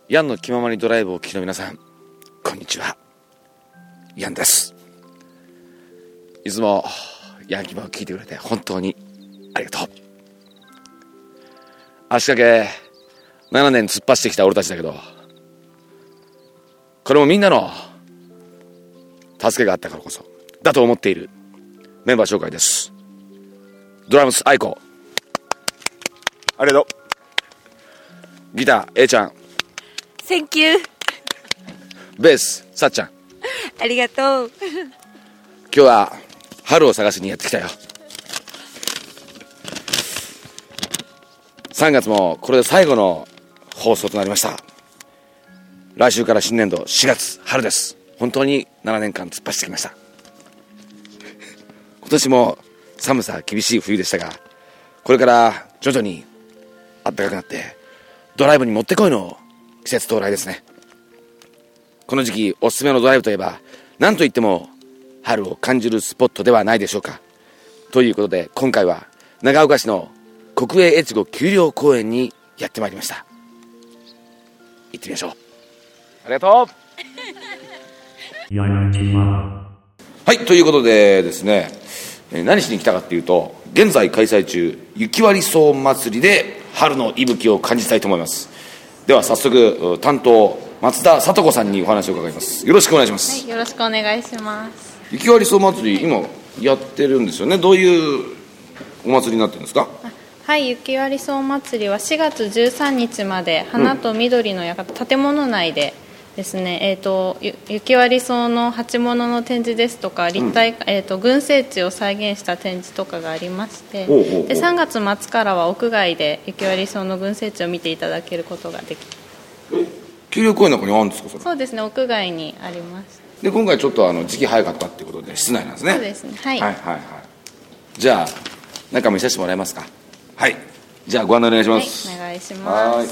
ヤンの気ままにドライブをお聞きの皆さん、こんにちは。ヤンです。いつもヤン気まを聞いてくれて本当にありがとう。足掛け7年突っ走ってきた俺たちだけど、これもみんなの助けがあったからこそだと思っているメンバー紹介です。ドラムスアイコ、 ありがとう。ギター A ちゃん、 センキュー。 ベースさっちゃん、 ありがとう。 今日は春を探しにやってきたよ。3月もこれで最後の放送となりました。来週から新年度4月春です。本当に7年間突っ走ってきました。今年も寒さ厳しい冬でしたが、これから徐々に暖かくなってドライブにもってこいの季節到来ですね。この時期おすすめのドライブといえば、何といっても春を感じるスポットではないでしょうか。ということで今回は長岡市の国営越後丘陵公園にやってまいりました。行ってみましょう。ありがとう。はい、ということでですね、何しに来たかっていうと、現在開催中雪割草祭りで春の息吹を感じたいと思います。では早速担当松田聡子さんにお話を伺います。よろしくお願いします。 はい、よろしくお願いします。 雪割草祭り今やってるんですよね。どういうお祭りになってるんですか？ はい、雪割草祭りは4月13日まで花と緑の館、建物内でですね、雪割草の鉢物の展示ですとか立体、群生地を再現した展示とかがありまして、で3月末からは屋外で雪割草の群生地を見ていただけることができます。 丘陵公園の中にあるんですか？それ。 そうですね、屋外にあります。 で今回ちょっと時期早かったっていうことで室内なんですね。 そうですね、はい、 はいはいはい。じゃあ中見させてもらえますか？はい、じゃあご案内お願いします。 はい、お願いします。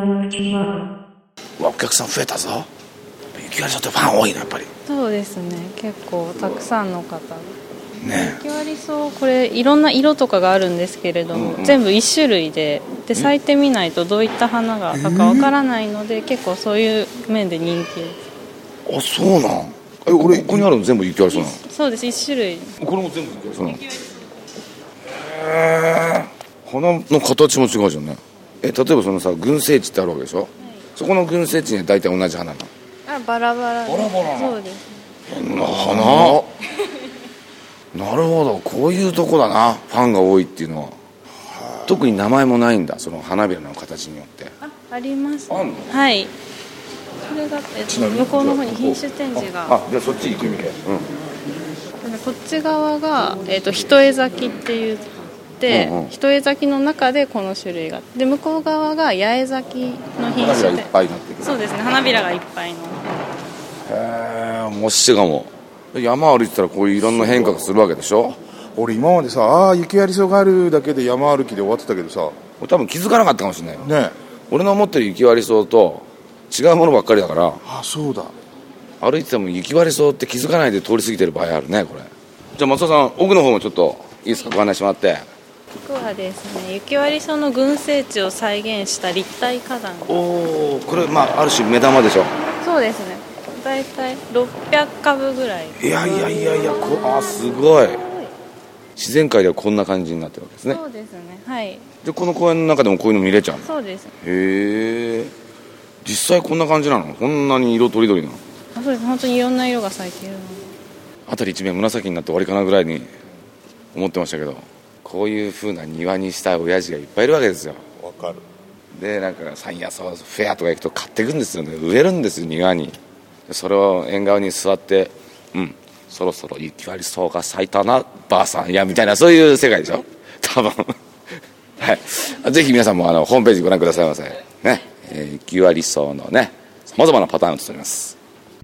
お客さん増えたぞ。雪割草ってファン多いな、やっぱり。 そうですね、結構たくさんの方がね。 雪割草、これいろんな色とかがあるんですけれども、全部1種類で咲いてみないとどういった花が咲くかわからないので、結構そういう面で人気です。 あ、そうなん。俺ここにあるの全部雪割草なの？ そうです、1種類。 これも全部雪割草なの？へえ。花の形も違うじゃんね。例えばそのさ、群生地ってあるわけでしょ、はい、そこの群生地には大体同じ花なの？ バラバラ。 バラバラ。 そうです。 変な花。なるほど、こういうとこだな、ファンが多いっていうのは。特に名前もないんだ、その花びらの形によって。 あります。 あんの？ はい。それが、向こうの方に品種展示が。 じゃあそっち行くみたい。 こっち側が一重咲きって言って、一重咲きの中でこの種類が、で向こう側が八重咲きの品種で。花びらいっぱいになってる。そうですね、花びらがいっぱいの。 へえ、面白いかも。山歩いてたらこういういろんな変化がするわけでしょ。 俺今までさ、雪割草があるだけで山歩きで終わってたけどさ、 俺多分気づかなかったかもしれないよね。 俺の思ってる雪割草と違うものばっかりだから。 あ、そうだ。 歩いてても雪割草って気づかないで通り過ぎてる場合あるね、これ。じゃあ松田さん、奥の方もちょっといいですか、ご案内してもらって。 ここはですね、雪割草の群生地を再現した立体花壇。 おお、これある種目玉でしょ。 そうですね、だいたい600株ぐらい。 いやすごい。自然界ではこんな感じになってるわけですね。 そうですね、はい。 でこの公園の中でもこういうの見れちゃうの？ そうです。 へえ。実際こんな感じなの？こんなに色とりどりなの？ そうです、本当にいろんな色が咲いているので、 辺り一面紫になって終わりかなぐらいに思ってましたけど、こういう風な庭にした親父がいっぱいいるわけですよ。 わかる。 でなんか山野草フェアとか行くと買っていくんですよね。植えるんですよ、庭に。それを縁側に座って、そろそろ雪割草が咲いたなばあさんやみたいな、そういう世界でしょ多分はい、ぜひ皆さんもホームページご覧くださいませね。雪割草のね、さまざまなパターンを映っております。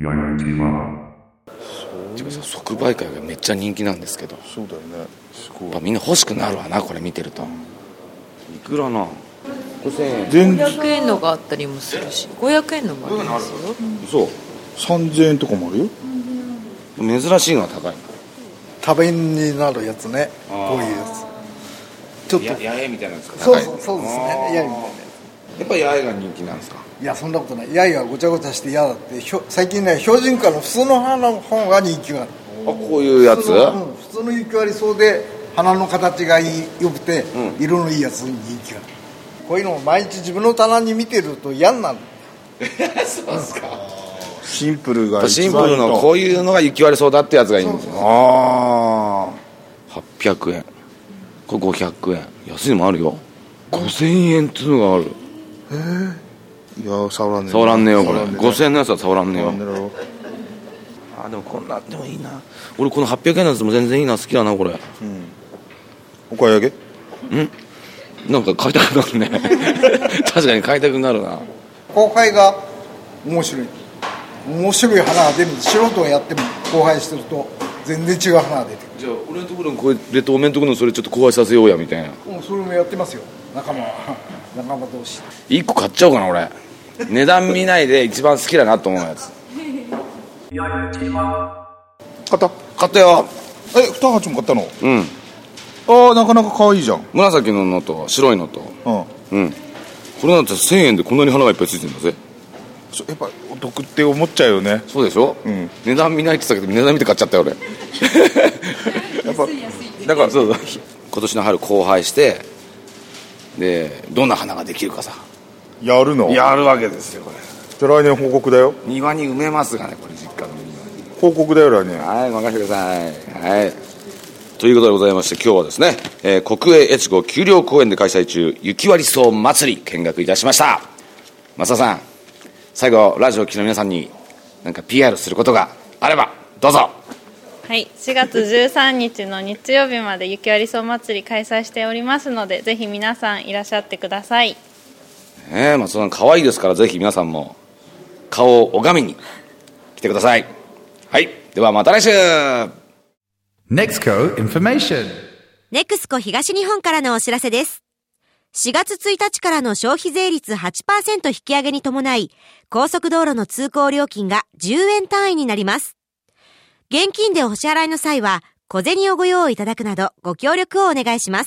即売会がめっちゃ人気なんですけど。 そうだよね、すごい。 みんな欲しくなるわな、これ見てると。いくらな、5000円。 500円のがあったりもするし、500円のもありますよ。 そう、 3000円とかもあるよ。 珍しいのは高い。 食べになるやつね、こういうやつちょっと八重みたいなんですか？ そうですね、八重みたいなややっぱり八重が人気なんですか？ いやそんなことない。いやいやごちゃごちゃして嫌だって。最近ね標準化の普通の花の方が人気がある。 こういうやつ？ 普通の雪割り草で花の形が良くて、色のいいやつに人気がある。こういうのを毎日自分の棚に見てると嫌になる。 そうですか。 シンプルがシンプルのこういうのが雪割り草だってやつがいいんですよ。 ああ 800円、これ500円、安いのもあるよ。5000円っていうのがある。 いや触らんねえ。 触らんねえよこれ。5000円のやつは触らんねえよ。あでもこんなでもいいな。俺この800円のやつも全然いいな、好きだなこれ。 お買い上げ？ なんか買いたくなるね。確かに買いたくなるな。 交配が面白い花が出るんで、素人がやっても交配してると全然違う花が出てくる。 じゃあ俺のところにこれレトおめんところのそれちょっと交配させようやみたいな。 それもやってますよ、仲間同士。 1個買っちゃおうかな俺。値段見ないで一番好きだなと思うやつ。買ったよ。 2鉢も買ったの？ うん。 ああなかなか可愛いじゃん。 紫ののと白いのと。うん。これなんて1000円でこんなに花がいっぱいついてるんだぜ。 やっぱお得って思っちゃうよね。 そうでしょ、値段見ないって言ったけど値段見て買っちゃったよ俺。 やっぱだからそう今年の春交配してでどんな花ができるかさやるの？ やるわけですよこれ。 じゃあ来年報告だよ。 庭に埋めますがねこれ実家の庭に。 報告だよ来年。 はい任せてください。はいということでございまして今日はですね、国営越後丘陵公園で開催中雪割り草祭り見学いたしました。増田さん最後ラジオを聴きの皆さんに何か PR することがあればどうぞ。 はい、4月13日の日曜日まで雪割り草祭り開催しておりますのでぜひ皆さんいらっしゃってください。 松田さん可愛いですからぜひ皆さんも顔を拝みに来てください。はいではまた来週。 NEXCO Information。 NEXCO 東日本からのお知らせです。4月1日からの消費税率 8% 引き上げに伴い、高速道路の通行料金が10円単位になります。現金でお支払いの際は、小銭をご用意いただくなどご協力をお願いします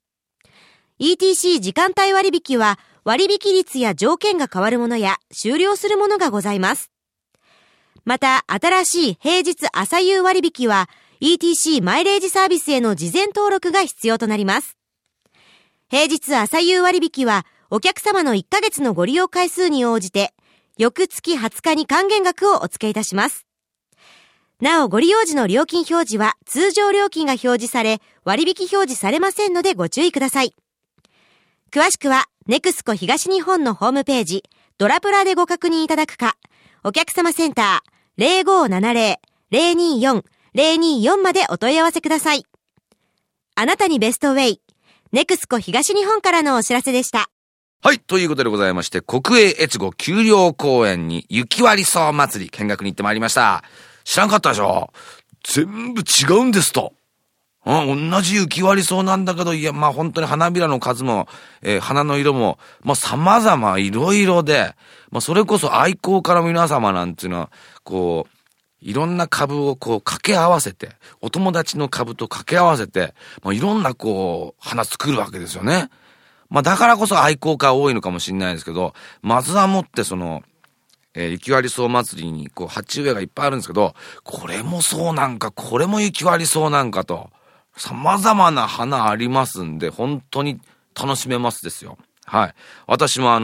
。ETC 時間帯割引は、割引率や条件が変わるものや終了するものがございます。また、新しい平日朝夕割引は、ETC マイレージサービスへの事前登録が必要となります。平日朝夕割引は、お客様の1ヶ月のご利用回数に応じて、翌月20日に還元額をお付けいたします。なお、ご利用時の料金表示は、通常料金が表示され、割引表示されませんのでご注意ください。詳しくは、NEXCO 東日本のホームページ、ドラプラでご確認いただくか、お客様センター 0570-024-024 までお問い合わせください。あなたにベストウェイ、NEXCO 東日本からのお知らせでした。 はいということでございまして国営越後丘陵公園に雪割り草祭り見学に行ってまいりました。知らんかったでしょ。全部違うんですと。同じ雪割り草なんだけど、いや、本当に花びらの数も、花の色も、様々いろいろで、それこそ愛好家の皆様なんていうのは、こう、いろんな株をこう掛け合わせて、お友達の株と掛け合わせて、いろんなこう、花作るわけですよね。だからこそ愛好家多いのかもしれないですけど、まずはもってその、雪割り草祭りにこう、鉢植えがいっぱいあるんですけど、これもそうなんか、これも雪割り草なんかと、様々な花ありますんで、本当に楽しめますですよ。はい。私も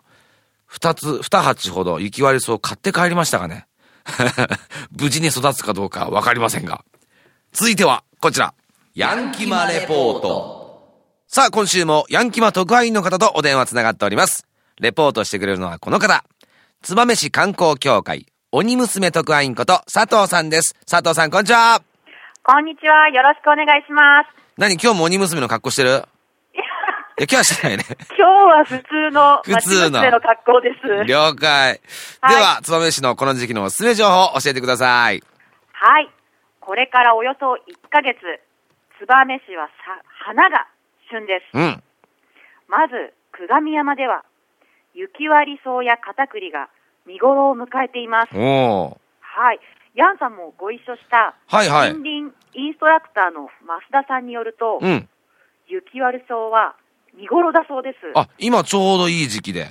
2鉢ほど雪割り草を買って帰りましたがね。無事に育つかどうかわかりませんが。続いては、こちら。ヤンキマレポート。さあ、今週もヤンキマ特派員の方とお電話つながっております。レポートしてくれるのはこの方。燕市観光協会、鬼娘特派員こと佐藤さんです。佐藤さん、こんにちは。 こんにちは。よろしくお願いします。 何、今日も鬼娘の格好してる？今日はしてないね。 今日は普通の町娘の格好です。 了解。では、燕市のこの時期のおすすめ情報を教えてください。 はい。これからおよそ1ヶ月、燕市は花が旬です。まず、久我山では、雪割り草や片栗が見頃を迎えています。はい。ヤンさんもご一緒した森林インストラクターの増田さんによると、雪割り草は見頃だそうです。 今ちょうどいい時期で。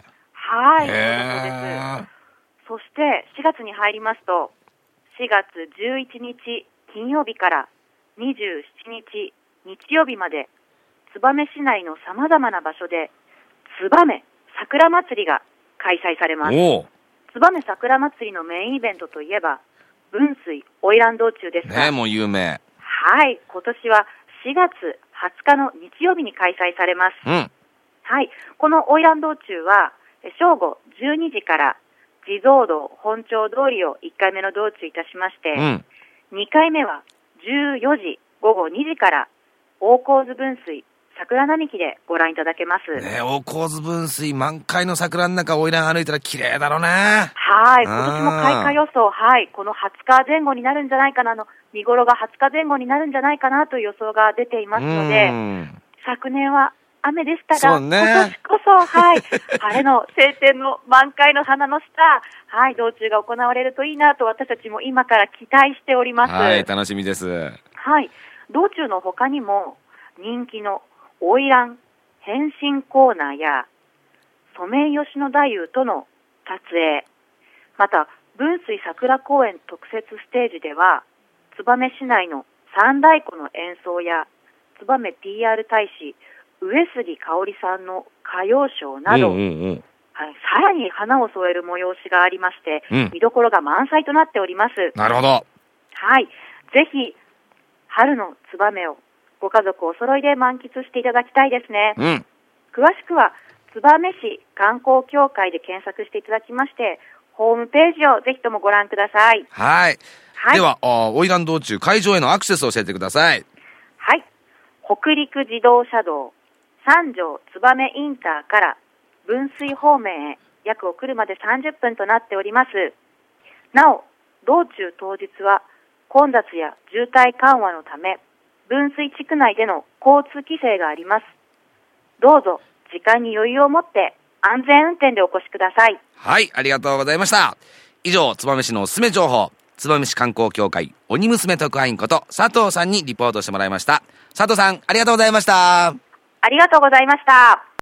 はい、そうです。そして4月に入りますと、4月11日金曜日から27日日曜日まで、燕市内の様々な場所で、燕桜祭りが開催されます。燕桜祭りのメインイベントといえば、分水花魁道中ですが、 ね、もう有名。 はい、今年は4月20日の日曜日に開催されます。 うん。 はい、この花魁道中は、正午12時から地蔵道本町通りを1回目の道中いたしまして、2回目は14時午後2時から大河津分水桜並木でご覧いただけます。 ね、大河津分水満開の桜の中花魁歩いたら綺麗だろうね。 はい、今年も開花予想、はい、この20日前後になるんじゃないかな、見頃が20日前後になるんじゃないかなという予想が出ていますので、昨年は雨でしたが、今年こそ、はい、晴れの晴天の満開の花の下、はい、道中が行われるといいなと私たちも今から期待しております。 はい、楽しみです。 はい、道中の他にも人気の花魁変身コーナーやソメイヨシノ太夫との撮影、また分水桜公園特設ステージでは燕市内の三太鼓の演奏や燕 PR 大使上杉香織さんの歌謡ショーなど、はい、さらに花を添える催しがありまして、見どころが満載となっております。 なるほど。 はい、ぜひ春の燕をご家族お揃いで満喫していただきたいですね。詳しくは燕市観光協会で検索していただきまして、ホームページをぜひともご覧ください。 はい。では花魁道中会場へのアクセスを教えてください。 はい。北陸自動車道三条燕インターから分水方面へ約お車で30分となっております。なお、道中当日は混雑や渋滞緩和のため、分水地区内での交通規制があります。どうぞ時間に余裕を持って安全運転でお越しください。 はい、ありがとうございました。以上、燕市のおすすめ情報、燕市観光協会鬼娘特派員こと佐藤さんにリポートしてもらいました。佐藤さん、ありがとうございました。 ありがとうございました。